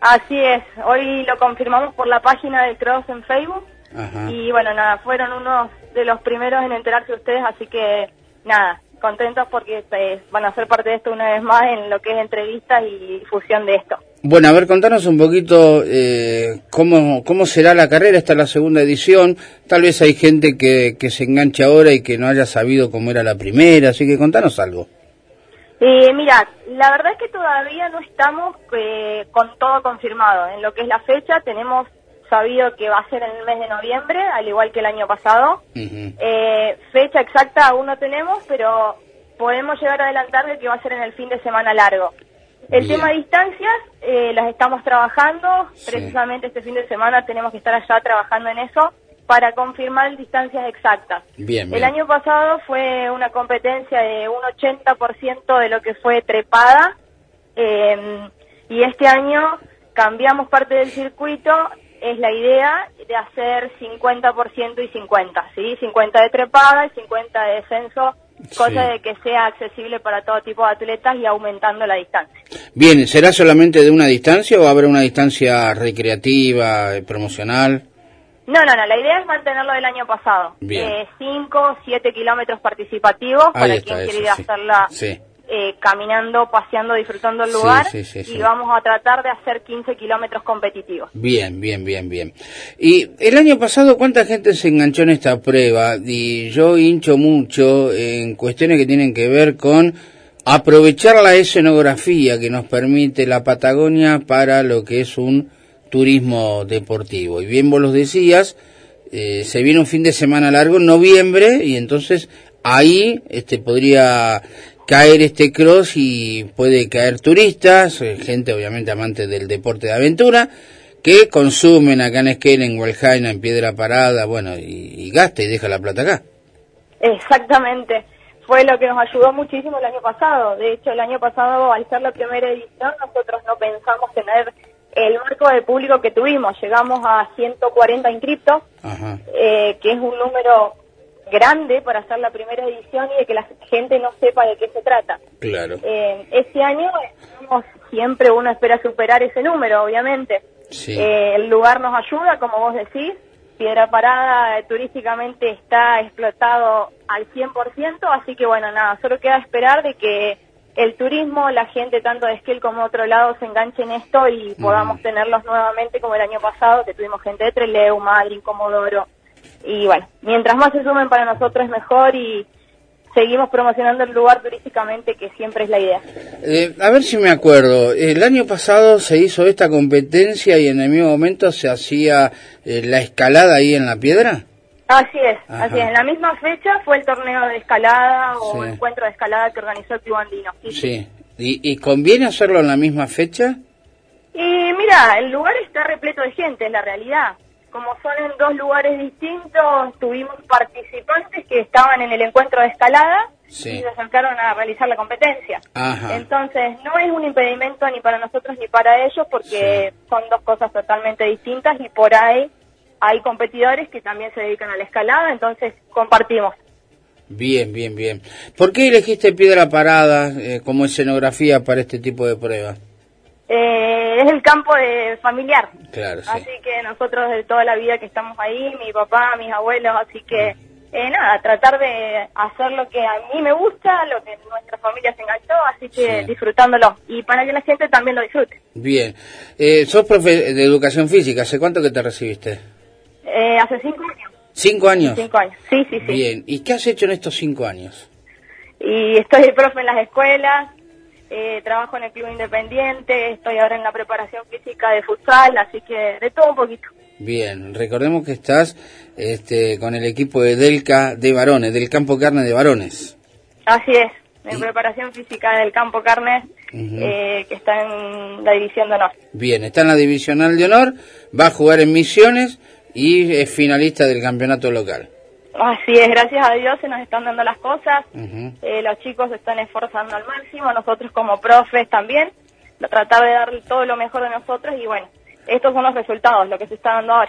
Así es, hoy lo confirmamos por la página del Cross en Facebook. Ajá. Y bueno, nada, fueron unos de los primeros en enterarse ustedes, así que nada, contentos porque van a ser parte de esto una vez más en lo que es entrevistas y difusión de esto. Bueno, a ver, contanos un poquito cómo será la carrera. Esta es la segunda edición, tal vez hay gente que se enganche ahora y que no haya sabido cómo era la primera, así que contanos algo. Mira, la verdad es que todavía no estamos con todo confirmado. En lo que es la fecha tenemos sabido que va a ser en el mes de noviembre, al igual que el año pasado. Uh-huh. Fecha exacta aún no tenemos, pero podemos llegar a adelantar de que va a ser en el fin de semana largo. El Bien. tema de distancias, las estamos trabajando, Sí. precisamente este fin de semana tenemos que estar allá trabajando en eso para confirmar distancias exactas. Bien, El bien. año pasado fue una competencia de un 80% de lo que fue trepada, y este año cambiamos parte del circuito. Es la idea de hacer 50% y 50, ¿sí? 50 de trepada y 50 de descenso, cosa Sí. de que sea accesible para todo tipo de atletas y aumentando la distancia. Bien, ¿será solamente de una distancia o habrá una distancia recreativa, promocional? No, la idea es mantenerlo del año pasado. Bien. 5, 7 kilómetros participativos Ahí para está, quien quiere eso, ir a sí. hacerla Sí. caminando, paseando, disfrutando el Sí, lugar. sí, Y vamos a tratar de hacer 15 kilómetros competitivos. Bien. Y el año pasado, ¿cuánta gente se enganchó en esta prueba? Y yo hincho mucho en cuestiones que tienen que ver con aprovechar la escenografía que nos permite la Patagonia para lo que es un turismo deportivo. Y bien vos los decías, se viene un fin de semana largo en noviembre y entonces ahí podría caer este cross y puede caer turistas, gente obviamente amante del deporte de aventura, que consumen acá en Esquel, en Hualjaina, en Piedra Parada, bueno, y gasta y deja la plata acá. Exactamente. Fue lo que nos ayudó muchísimo el año pasado. De hecho, el año pasado, al ser la primera edición, nosotros no pensamos tener el marco de público que tuvimos. Llegamos a 140 inscriptos, Ajá. Que es un número grande para hacer la primera edición y de que la gente no sepa de qué se trata. Claro. Este año siempre uno espera superar ese número, obviamente. Sí. El lugar nos ayuda, como vos decís. Piedra Parada turísticamente está explotado al 100%, así que bueno, nada, solo queda esperar de que el turismo, la gente tanto de Esquel como de otro lado se enganche en esto y podamos tenerlos nuevamente como el año pasado, que tuvimos gente de Trelew, Madryn, Comodoro. Y bueno, mientras más se sumen para nosotros es mejor y seguimos promocionando el lugar turísticamente, que siempre es la idea. A ver si me acuerdo, el año pasado se hizo esta competencia y en el mismo momento se hacía la escalada ahí en la piedra. Así es, Ajá. así es. En la misma fecha fue el torneo de escalada o Sí. encuentro de escalada que organizó el Club Andino. Sí. ¿Y conviene hacerlo en la misma fecha? Y mira, el lugar está repleto de gente, es la realidad. Como son en dos lugares distintos, tuvimos participantes que estaban en el encuentro de escalada Sí. y se acercaron a realizar la competencia. Ajá. Entonces, no es un impedimento ni para nosotros ni para ellos, porque son dos cosas totalmente distintas y por ahí hay competidores que también se dedican a la escalada, entonces compartimos. Bien. ¿Por qué elegiste Piedra Parada como escenografía para este tipo de pruebas? Es el campo de familiar. Claro, sí. Así que nosotros de toda la vida que estamos ahí, mi papá, mis abuelos, así que nada, tratar de hacer lo que a mí me gusta, lo que nuestra familia se enganchó, así que Sí. disfrutándolo y para que la gente también lo disfrute. Bien. Sos profe de educación física, ¿hace cuánto que te recibiste? Hace 5 años. 5 años. 5 años, sí. Bien. ¿Y qué has hecho en estos 5 años? Y estoy de profe en las escuelas, trabajo en el club independiente, estoy ahora en la preparación física de futsal, así que de todo un poquito. Bien, recordemos que estás con el equipo de Delca de varones, del campo carne de varones. Así es, en preparación física del campo carne, Ujú. que está en la división de honor. Bien, está en la divisional de honor, va a jugar en Misiones y es finalista del campeonato local. Así es, gracias a Dios se nos están dando las cosas, Ujú. Los chicos se están esforzando al máximo, nosotros como profes también, tratar de dar todo lo mejor de nosotros y bueno, estos son los resultados, lo que se está dando ahora.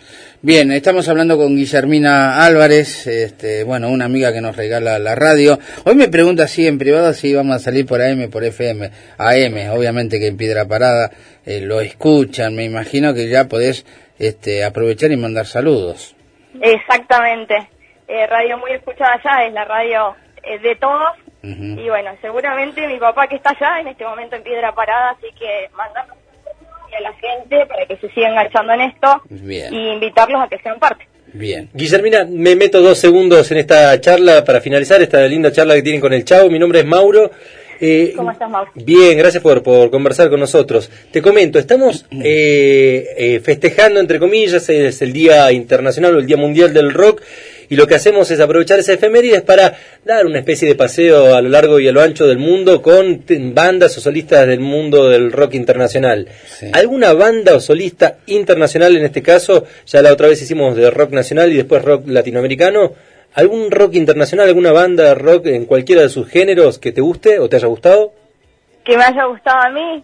Bien, estamos hablando con Guillermina Álvarez, bueno, una amiga que nos regala la radio. Hoy me pregunta así en privado si vamos a salir por AM, por FM, AM, obviamente que en Piedra Parada lo escuchan, me imagino que ya podés aprovechar y mandar saludos. Exactamente, radio muy escuchada allá, es la radio de todos, y bueno, seguramente mi papá que está allá en este momento en Piedra Parada, así que mandar a la gente para que se siga enganchando en esto. Bien. Y invitarlos a que sean parte. Bien. Guillermina, me meto 2 segundos en esta charla para finalizar esta linda charla que tienen con el Chavo. Mi nombre es Mauro. ¿Cómo estás, Mauro? Bien, gracias por conversar con nosotros. Te comento, estamos festejando, entre comillas, es el Día Internacional o el Día Mundial del Rock, y lo que hacemos es aprovechar esa efemérides para dar una especie de paseo a lo largo y a lo ancho del mundo con bandas o solistas del mundo del rock internacional. Sí. ¿Alguna banda o solista internacional en este caso? Ya la otra vez hicimos de rock nacional y después rock latinoamericano. ¿Algún rock internacional, alguna banda de rock en cualquiera de sus géneros que te guste o te haya gustado? Que me haya gustado a mí.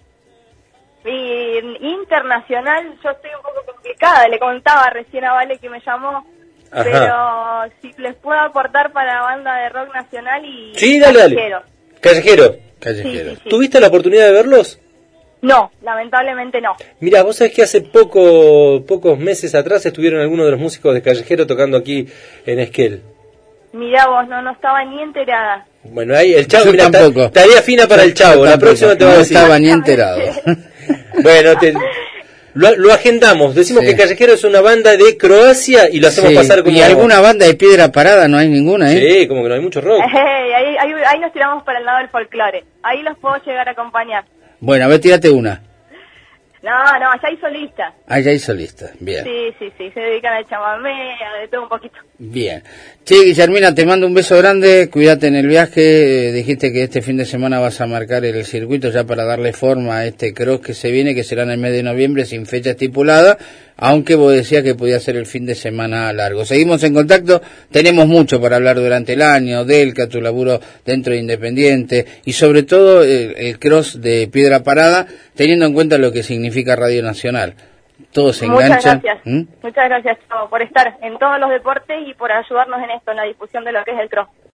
Y internacional, yo estoy un poco complicada. Le contaba recién a Vale que me llamó. Ajá. Pero si les puedo aportar para banda de rock nacional y sí, dale, Callejero. Callejero. Sí. ¿Tuviste la oportunidad de verlos? No, lamentablemente no. Mira, vos sabés que hace pocos meses atrás estuvieron algunos de los músicos de Callejero tocando aquí en Esquel. Mirá vos, no estaba ni enterada. Bueno, ahí el Chavo, mira, tarea fina para el Chavo, la próxima te va a decir. No estaba ni enterado. Bueno, lo agendamos, decimos que Callejero es una banda de Croacia y lo hacemos pasar como... ¿Y alguna banda de Piedra Parada? ¿No hay ninguna, Sí, como que no hay mucho rock. Ahí nos tiramos para el lado del folclore, ahí los puedo llegar a acompañar. Bueno, a ver, tírate una. No, allá hay solistas. Allá hay solistas, bien. Sí, se dedican al chamamé, de todo un poquito. Bien. Che, Guillermina, te mando un beso grande, cuídate en el viaje, dijiste que este fin de semana vas a marcar el circuito ya para darle forma a este cross que se viene, que será en el mes de noviembre sin fecha estipulada, aunque vos decías que podía ser el fin de semana largo. Seguimos en contacto, tenemos mucho para hablar durante el año, Delca, tu laburo dentro de Independiente, y sobre todo el cross de Piedra Parada, teniendo en cuenta lo que significa Radio Nacional. Todos se enganchan. Muchas gracias, Chavo, por estar en todos los deportes y por ayudarnos en esto, en la difusión de lo que es el cross.